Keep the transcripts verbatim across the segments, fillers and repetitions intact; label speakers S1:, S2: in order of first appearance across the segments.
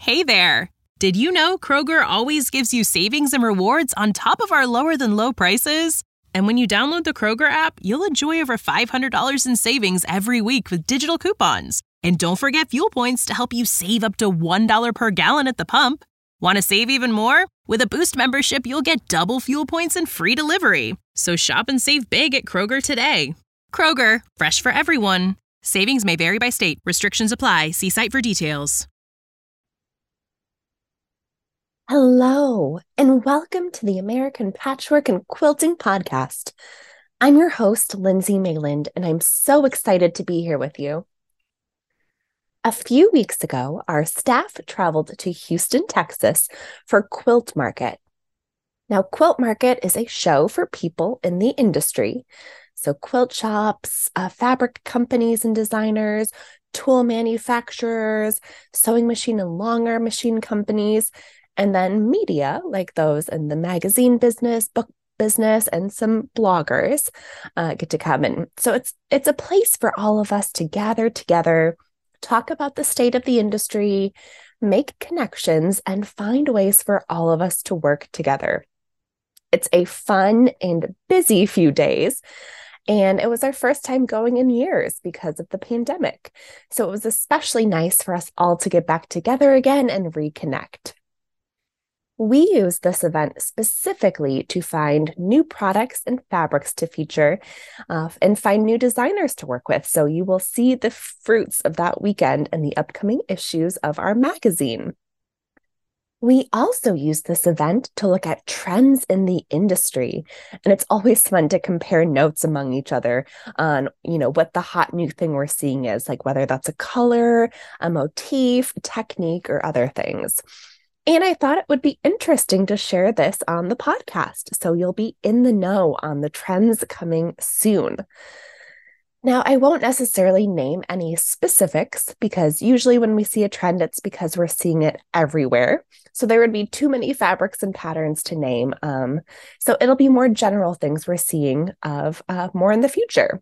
S1: Hey there! Did you know Kroger always gives you savings and rewards on top of our lower-than-low prices? And when you download the Kroger app, you'll enjoy over five hundred dollars in savings every week with digital coupons. And don't forget fuel points to help you save up to one dollar per gallon at the pump. Want to save even more? With a Boost membership, you'll get double fuel points and free delivery. So shop and save big at Kroger today. Kroger, fresh for everyone. Savings may vary by state. Restrictions apply. See site for details.
S2: Hello, and welcome to the American Patchwork and Quilting Podcast. I'm your host, Lindsay Mayland, and I'm so excited to be here with you. A few weeks ago, our staff traveled to Houston, Texas for Quilt Market. Now, Quilt Market is a show for people in the industry. So quilt shops, uh, fabric companies and designers, tool manufacturers, sewing machine and long arm machine companies, and then media like those in the magazine business, book business, and some bloggers uh, get to come in. So it's it's a place for all of us to gather together, talk about the state of the industry, make connections, and find ways for all of us to work together. It's a fun and busy few days, and it was our first time going in years because of the pandemic. So it was especially nice for us all to get back together again and reconnect. We use this event specifically to find new products and fabrics to feature uh, and find new designers to work with. So you will see the fruits of that weekend in the upcoming issues of our magazine. We also use this event to look at trends in the industry, and it's always fun to compare notes among each other on, you know, what the hot new thing we're seeing is, like whether that's a color, a motif, technique, or other things. And I thought it would be interesting to share this on the podcast, so you'll be in the know on the trends coming soon. Now, I won't necessarily name any specifics because usually when we see a trend, it's because we're seeing it everywhere. So there would be too many fabrics and patterns to name. Um, so it'll be more general things we're seeing of uh, more in the future.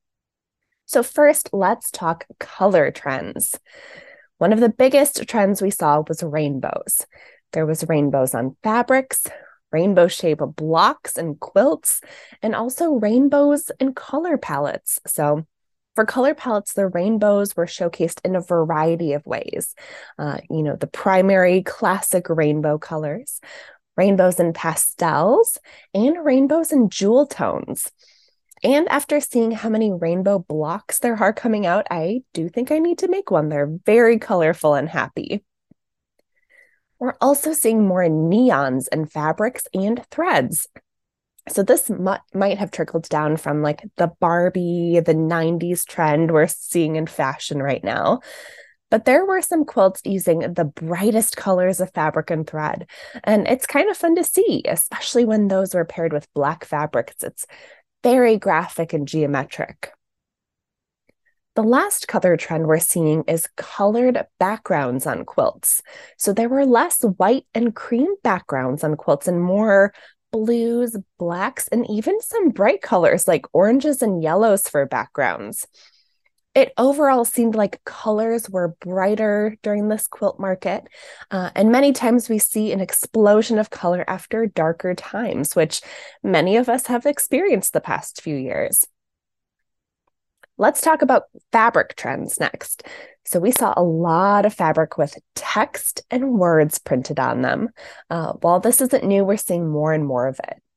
S2: So first, let's talk color trends. One of the biggest trends we saw was rainbows. There was rainbows on fabrics, rainbow-shaped blocks and quilts, and also rainbows in color palettes. So for color palettes, the rainbows were showcased in a variety of ways. Uh, you know, the primary classic rainbow colors, rainbows in pastels, and rainbows in jewel tones. And after seeing how many rainbow blocks there are coming out, I do think I need to make one. They're very colorful and happy. We're also seeing more neons and fabrics and threads. So this m- might have trickled down from like the Barbie, the nineties trend we're seeing in fashion right now. But there were some quilts using the brightest colors of fabric and thread. And it's kind of fun to see, especially when those were paired with black fabrics. It's very graphic and geometric. The last color trend we're seeing is colored backgrounds on quilts. So there were less white and cream backgrounds on quilts and more blues, blacks, and even some bright colors like oranges and yellows for backgrounds. It overall seemed like colors were brighter during this quilt market. Uh, and many times we see an explosion of color after darker times, which many of us have experienced the past few years. Let's talk about fabric trends next. So we saw a lot of fabric with text and words printed on them. Uh, while this isn't new, we're seeing more and more of it.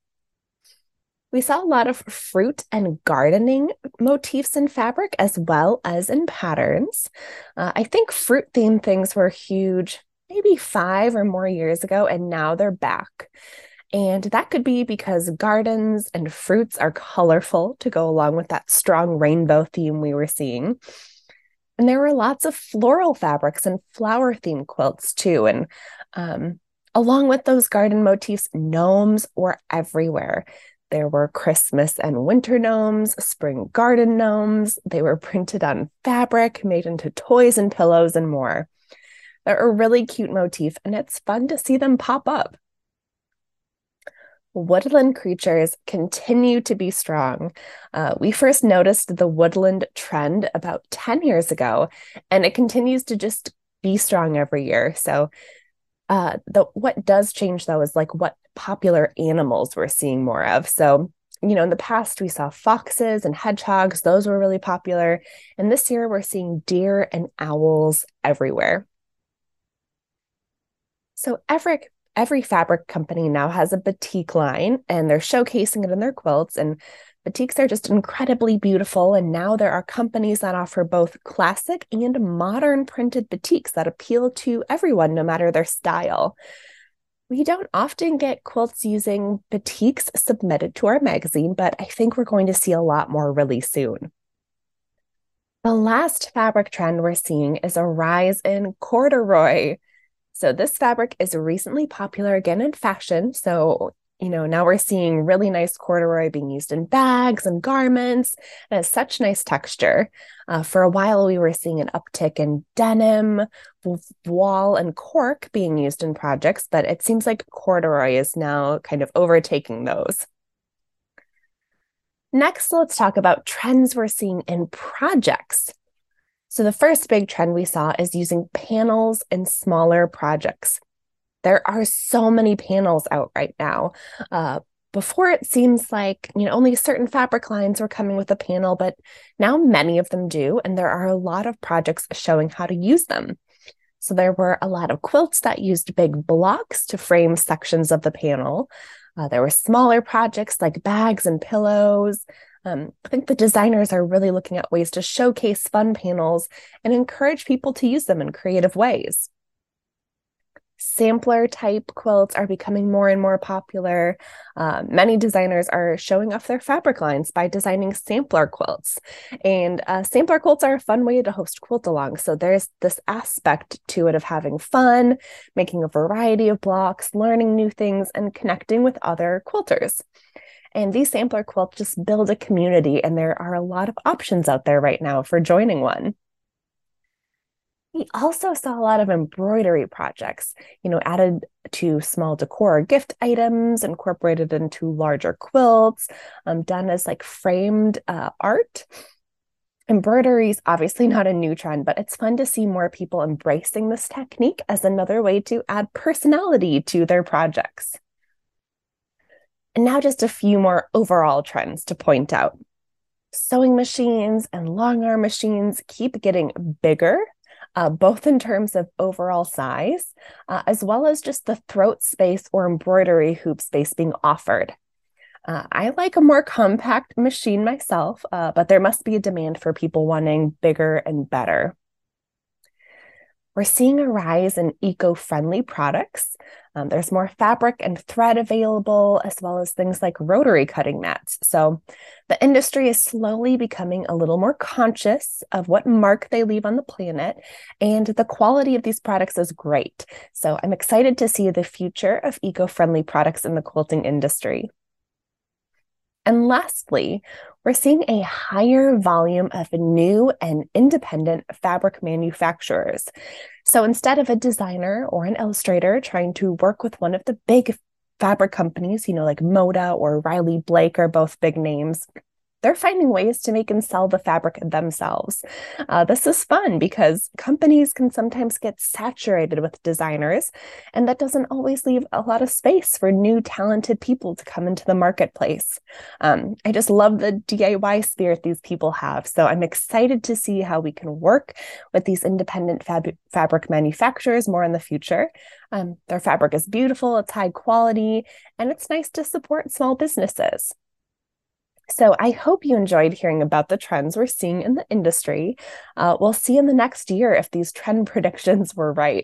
S2: We saw a lot of fruit and gardening motifs in fabric as well as in patterns. Uh, I think fruit-themed things were huge maybe five or more years ago, and now they're back. And that could be because gardens and fruits are colorful to go along with that strong rainbow theme we were seeing. And there were lots of floral fabrics and flower-themed quilts too. And um, along with those garden motifs, gnomes were everywhere. There were Christmas and winter gnomes, spring garden gnomes. They were printed on fabric, made into toys and pillows and more. They're a really cute motif, and it's fun to see them pop up. Woodland creatures continue to be strong. Uh, we first noticed the woodland trend about ten years ago, and it continues to just be strong every year. So uh, the what does change though is like what popular animals we're seeing more of. So, you know, in the past we saw foxes and hedgehogs; those were really popular. And this year we're seeing deer and owls everywhere. So every every fabric company now has a batik line, and they're showcasing it in their quilts. And batiks are just incredibly beautiful. And now there are companies that offer both classic and modern printed batiks that appeal to everyone, no matter their style. We don't often get quilts using batiks submitted to our magazine, but I think we're going to see a lot more really soon. The last fabric trend we're seeing is a rise in corduroy. So this fabric is recently popular again in fashion. So, you know, now we're seeing really nice corduroy being used in bags and garments. And it has such nice texture. Uh, for a while, we were seeing an uptick in denim, voile, and cork being used in projects, but it seems like corduroy is now kind of overtaking those. Next, let's talk about trends we're seeing in projects. So the first big trend we saw is using panels in smaller projects. There are so many panels out right now. Uh, before it seems like, you know, only certain fabric lines were coming with a panel, but now many of them do, and there are a lot of projects showing how to use them. So there were a lot of quilts that used big blocks to frame sections of the panel. Uh, there were smaller projects like bags and pillows. Um, I think the designers are really looking at ways to showcase fun panels and encourage people to use them in creative ways. Sampler type quilts are becoming more and more popular. Uh, many designers are showing off their fabric lines by designing sampler quilts. And uh, sampler quilts are a fun way to host quilt-alongs. So there's this aspect to it of having fun, making a variety of blocks, learning new things, and connecting with other quilters. And these sampler quilts just build a community, and there are a lot of options out there right now for joining one. We also saw a lot of embroidery projects, you know, added to small decor gift items, incorporated into larger quilts, um, done as like framed uh, art. Embroidery is obviously not a new trend, but it's fun to see more people embracing this technique as another way to add personality to their projects. And now just a few more overall trends to point out. Sewing machines and long arm machines keep getting bigger, uh, both in terms of overall size, uh, as well as just the throat space or embroidery hoop space being offered. Uh, I like a more compact machine myself, uh, but there must be a demand for people wanting bigger and better. We're seeing a rise in eco-friendly products. Um, there's more fabric and thread available, as well as things like rotary cutting mats. So the industry is slowly becoming a little more conscious of what mark they leave on the planet, and the quality of these products is great. So I'm excited to see the future of eco-friendly products in the quilting industry. And lastly, we're seeing a higher volume of new and independent fabric manufacturers. So instead of a designer or an illustrator trying to work with one of the big fabric companies, you know, like Moda or Riley Blake are both big names, they're finding ways to make and sell the fabric themselves. Uh, this is fun because companies can sometimes get saturated with designers, and that doesn't always leave a lot of space for new talented people to come into the marketplace. Um, I just love the D I Y spirit these people have. So I'm excited to see how we can work with these independent fab- fabric manufacturers more in the future. Um, their fabric is beautiful, it's high quality, and it's nice to support small businesses. So I hope you enjoyed hearing about the trends we're seeing in the industry. Uh, we'll see in the next year if these trend predictions were right.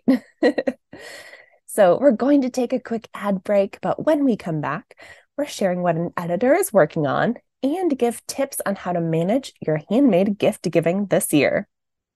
S2: So we're going to take a quick ad break, but when we come back, we're sharing what an editor is working on and give tips on how to manage your handmade gift giving this year.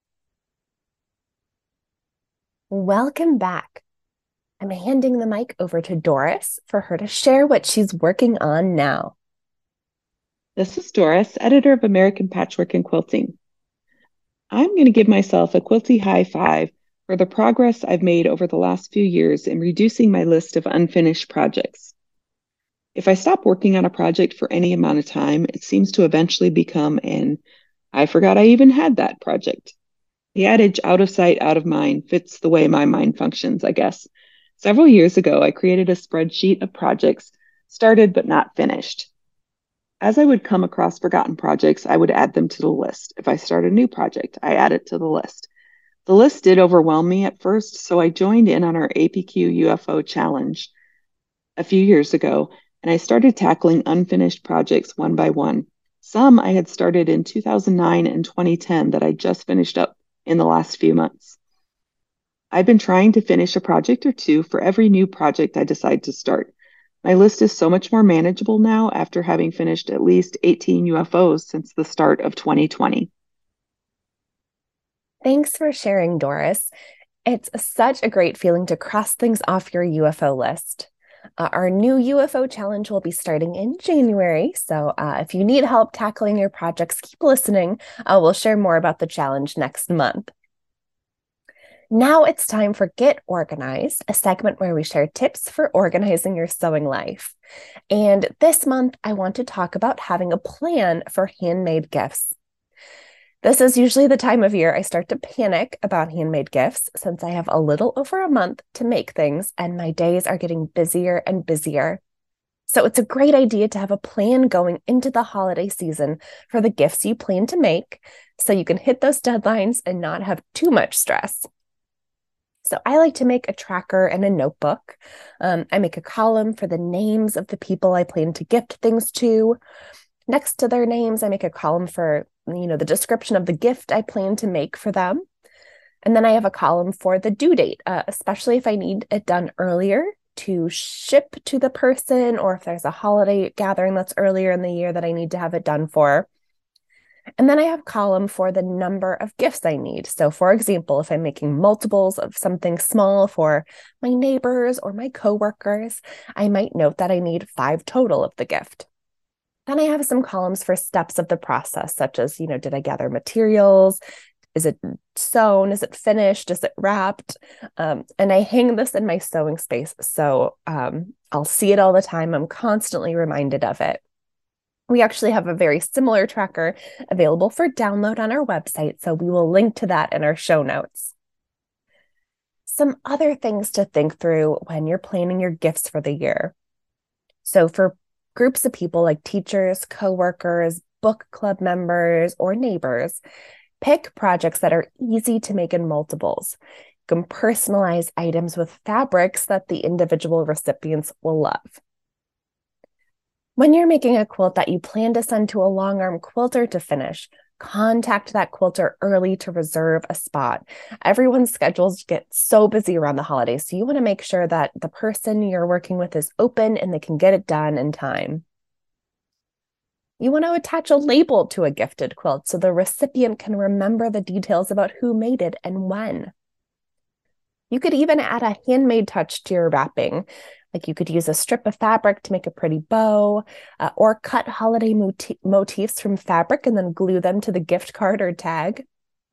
S2: Welcome back. I'm handing the mic over to Doris for her to share what she's working on now.
S3: This is Doris, editor of American Patchwork and Quilting. I'm going to give myself a quilty high five for the progress I've made over the last few years in reducing my list of unfinished projects. If I stop working on a project for any amount of time, it seems to eventually become an I forgot I even had that project. The adage out of sight, out of mind fits the way my mind functions, I guess. Several years ago, I created a spreadsheet of projects started but not finished. As I would come across forgotten projects, I would add them to the list. If I start a new project, I add it to the list. The list did overwhelm me at first, so I joined in on our A P Q U F O challenge a few years ago, and I started tackling unfinished projects one by one. Some I had started in two thousand nine and twenty ten that I just finished up in the last few months. I've been trying to finish a project or two for every new project I decide to start. My list is so much more manageable now after having finished at least eighteen U F Os since the start of twenty twenty.
S2: Thanks for sharing, Doris. It's such a great feeling to cross things off your U F O list. Uh, our new U F O challenge will be starting in January, so uh, if you need help tackling your projects, keep listening. Uh, we'll share more about the challenge next month. Now it's time for Get Organized, a segment where we share tips for organizing your sewing life. And this month, I want to talk about having a plan for handmade gifts. This is usually the time of year I start to panic about handmade gifts since I have a little over a month to make things and my days are getting busier and busier. So it's a great idea to have a plan going into the holiday season for the gifts you plan to make so you can hit those deadlines and not have too much stress. So I like to make a tracker and a notebook. Um, I make a column for the names of the people I plan to gift things to. Next to their names, I make a column for, you know, the description of the gift I plan to make for them. And then I have a column for the due date, uh, especially if I need it done earlier to ship to the person, or if there's a holiday gathering that's earlier in the year that I need to have it done for. And then I have a column for the number of gifts I need. So for example, if I'm making multiples of something small for my neighbors or my coworkers, I might note that I need five total of the gift. Then I have some columns for steps of the process, such as, you know, did I gather materials? Is it sewn? Is it finished? Is it wrapped? Um, and I hang this in my sewing space. So um, I'll see it all the time. I'm constantly reminded of it. We actually have a very similar tracker available for download on our website, so we will link to that in our show notes. Some other things to think through when you're planning your gifts for the year. So for groups of people like teachers, coworkers, book club members, or neighbors, pick projects that are easy to make in multiples. You can personalize items with fabrics that the individual recipients will love. When you're making a quilt that you plan to send to a long-arm quilter to finish, contact that quilter early to reserve a spot. Everyone's schedules get so busy around the holidays, so you want to make sure that the person you're working with is open and they can get it done in time. You want to attach a label to a gifted quilt so the recipient can remember the details about who made it and when. You could even add a handmade touch to your wrapping. Like you could use a strip of fabric to make a pretty bow, uh, or cut holiday moti- motifs from fabric and then glue them to the gift card or tag.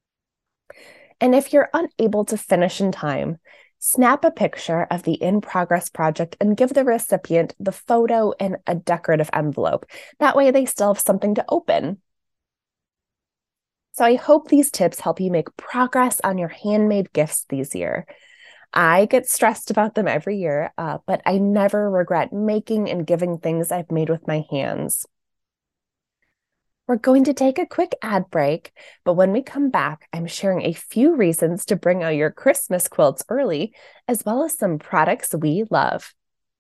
S2: And if you're unable to finish in time, snap a picture of the in-progress project and give the recipient the photo in a decorative envelope. That way they still have something to open. So I hope these tips help you make progress on your handmade gifts this year. I get stressed about them every year, uh, but I never regret making and giving things I've made with my hands. We're going to take a quick ad break, but when we come back, I'm sharing a few reasons to bring out your Christmas quilts early, as well as some products we love.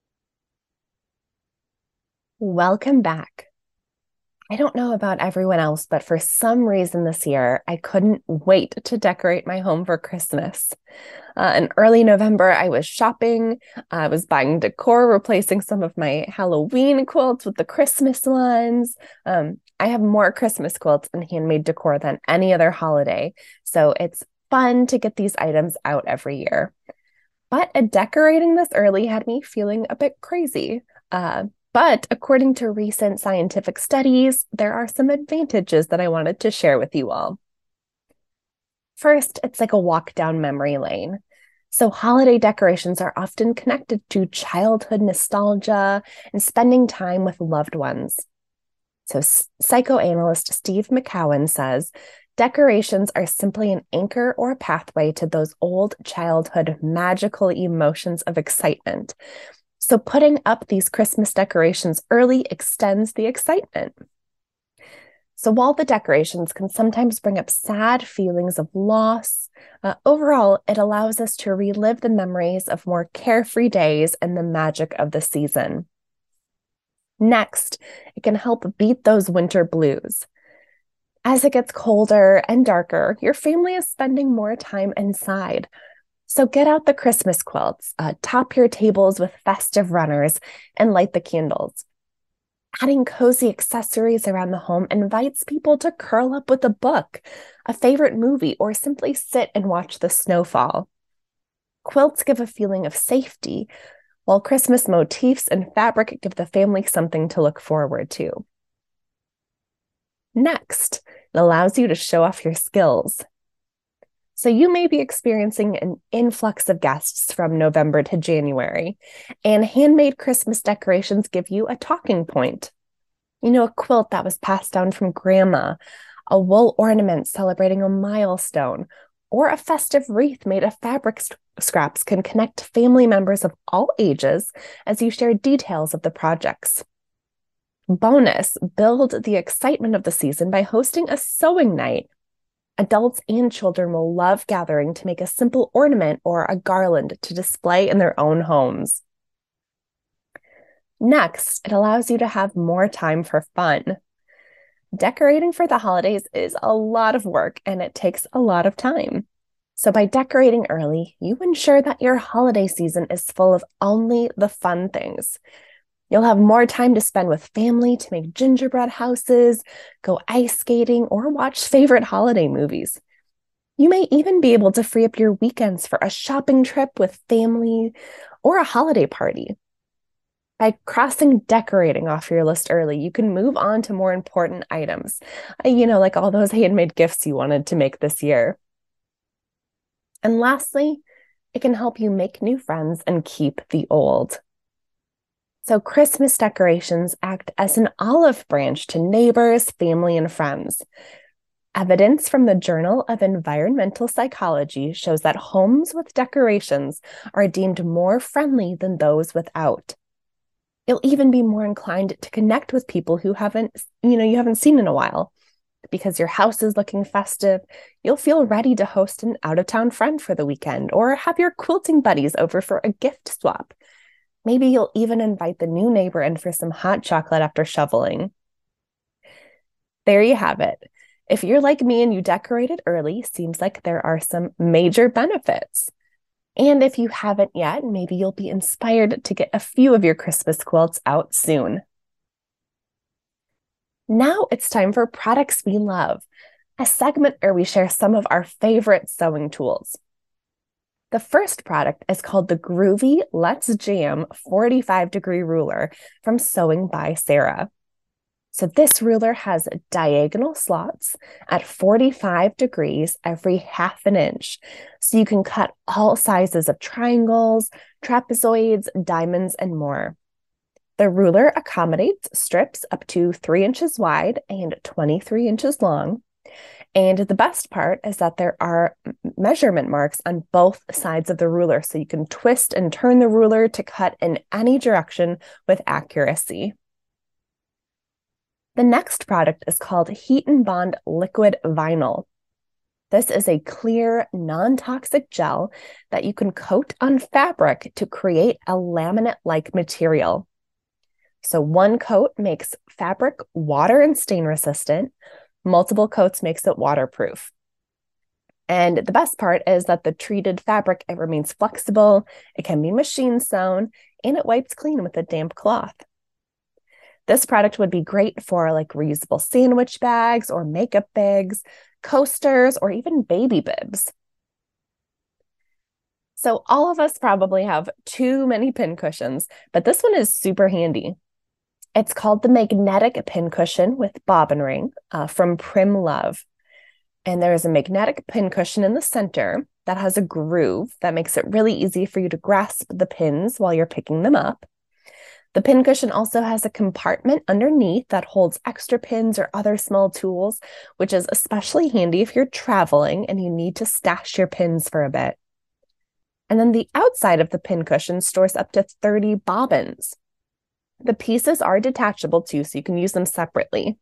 S2: Welcome back. I don't know about everyone else, but for some reason this year, I couldn't wait to decorate my home for Christmas. Uh, in early November, I was shopping. I was buying decor, replacing some of my Halloween quilts with the Christmas ones. Um, I have more Christmas quilts and handmade decor than any other holiday, so it's fun to get these items out every year. But uh, decorating this early had me feeling a bit crazy. Uh, But according to recent scientific studies, there are some advantages that I wanted to share with you all. First, it's like a walk down memory lane. So holiday decorations are often connected to childhood nostalgia and spending time with loved ones. So psychoanalyst Steve McCowan says, Decorations are simply an anchor or a pathway to those old childhood magical emotions of excitement. So putting up these Christmas decorations early extends the excitement. So while the decorations can sometimes bring up sad feelings of loss, uh, overall, it allows us to relive the memories of more carefree days and the magic of the season. Next, it can help beat those winter blues. As it gets colder and darker, your family is spending more time inside. So get out the Christmas quilts, uh, top your tables with festive runners, and light the candles. Adding cozy accessories around the home invites people to curl up with a book, a favorite movie, or simply sit and watch the snowfall. Quilts give a feeling of safety, while Christmas motifs and fabric give the family something to look forward to. Next, it allows you to show off your skills. So you may be experiencing an influx of guests from November to January, and handmade Christmas decorations give you a talking point. You know, a quilt that was passed down from grandma, a wool ornament celebrating a milestone, or a festive wreath made of fabric scraps can connect family members of all ages as you share details of the projects. Bonus, build the excitement of the season by hosting a sewing night. Adults and children will love gathering to make a simple ornament or a garland to display in their own homes. Next, it allows you to have more time for fun. Decorating for the holidays is a lot of work and it takes a lot of time. So by decorating early, you ensure that your holiday season is full of only the fun things. You'll have more time to spend with family to make gingerbread houses, go ice skating, or watch favorite holiday movies. You may even be able to free up your weekends for a shopping trip with family or a holiday party. By crossing decorating off your list early, you can move on to more important items, you know, like all those handmade gifts you wanted to make this year. And lastly, it can help you make new friends and keep the old. So Christmas decorations act as an olive branch to neighbors, family, and friends. Evidence from the Journal of Environmental Psychology shows that homes with decorations are deemed more friendly than those without. You'll even be more inclined to connect with people who haven't, you know, you haven't seen in a while. Because your house is looking festive, you'll feel ready to host an out-of-town friend for the weekend or have your quilting buddies over for a gift swap. Maybe you'll even invite the new neighbor in for some hot chocolate after shoveling. There you have it. If you're like me and you decorated early, seems like there are some major benefits. And if you haven't yet, maybe you'll be inspired to get a few of your Christmas quilts out soon. Now it's time for Products We Love, a segment where we share some of our favorite sewing tools. The first product is called the Groovy Let's Jam forty-five degree ruler from Sewing by Sarah. So this ruler has diagonal slots at forty-five degrees every half an inch. So you can cut all sizes of triangles, trapezoids, diamonds, and more. The ruler accommodates strips up to three inches wide and twenty-three inches long. And the best part is that there are measurement marks on both sides of the ruler, so you can twist and turn the ruler to cut in any direction with accuracy. The next product is called Heat and Bond Liquid Vinyl. This is a clear, non-toxic gel that you can coat on fabric to create a laminate-like material. So one coat makes fabric water and stain resistant. Multiple coats makes it waterproof. And the best part is that the treated fabric, it remains flexible, it can be machine sewn, and it wipes clean with a damp cloth. This product would be great for like reusable sandwich bags or makeup bags, coasters, or even baby bibs. So all of us probably have too many pin cushions, but this one is super handy. It's called the Magnetic Pincushion with Bobbin Ring uh, from Prim Love. And there is a magnetic pincushion in the center that has a groove that makes it really easy for you to grasp the pins while you're picking them up. The pincushion also has a compartment underneath that holds extra pins or other small tools, which is especially handy if you're traveling and you need to stash your pins for a bit. And then the outside of the pincushion stores up to thirty bobbins. The pieces are detachable too, so you can use them separately.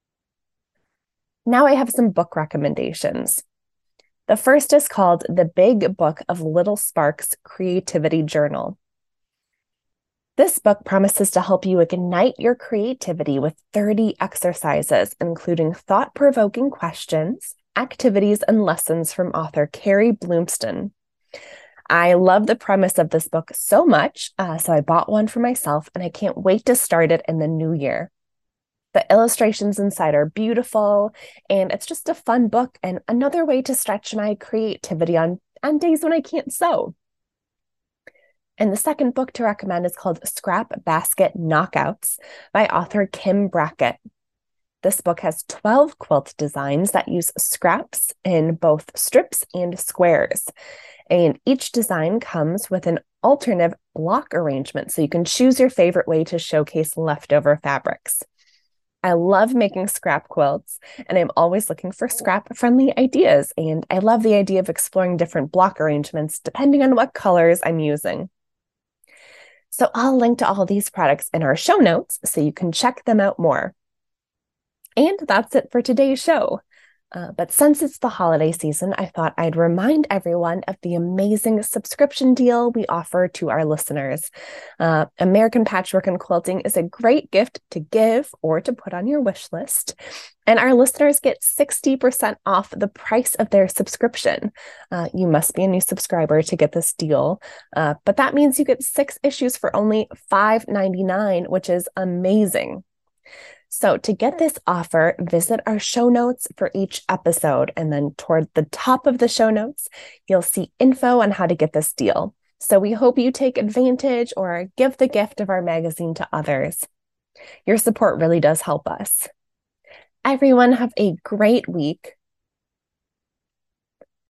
S2: Now I have some book recommendations. The first is called The Big Book of Little Sparks Creativity Journal. This book promises to help you ignite your creativity with thirty exercises, including thought-provoking questions, activities, and lessons from author Carrie Bloomston. I love the premise of this book so much, uh, so I bought one for myself, and I can't wait to start it in the new year. The illustrations inside are beautiful, and it's just a fun book and another way to stretch my creativity on, on days when I can't sew. And the second book to recommend is called Scrap Basket Knockouts by author Kim Brackett. This book has twelve quilt designs that use scraps in both strips and squares. And each design comes with an alternative block arrangement, so you can choose your favorite way to showcase leftover fabrics. I love making scrap quilts, and I'm always looking for scrap-friendly ideas, and I love the idea of exploring different block arrangements depending on what colors I'm using. So I'll link to all of these products in our show notes so you can check them out more. And that's it for today's show. Uh, but since it's the holiday season, I thought I'd remind everyone of the amazing subscription deal we offer to our listeners. Uh, American Patchwork and Quilting is a great gift to give or to put on your wish list. And our listeners get sixty percent off the price of their subscription. Uh, you must be a new subscriber to get this deal. Uh, but that means you get six issues for only five ninety-nine, which is amazing. So to get this offer, visit our show notes for each episode, and then toward the top of the show notes, you'll see info on how to get this deal. So we hope you take advantage or give the gift of our magazine to others. Your support really does help us. Everyone have a great week.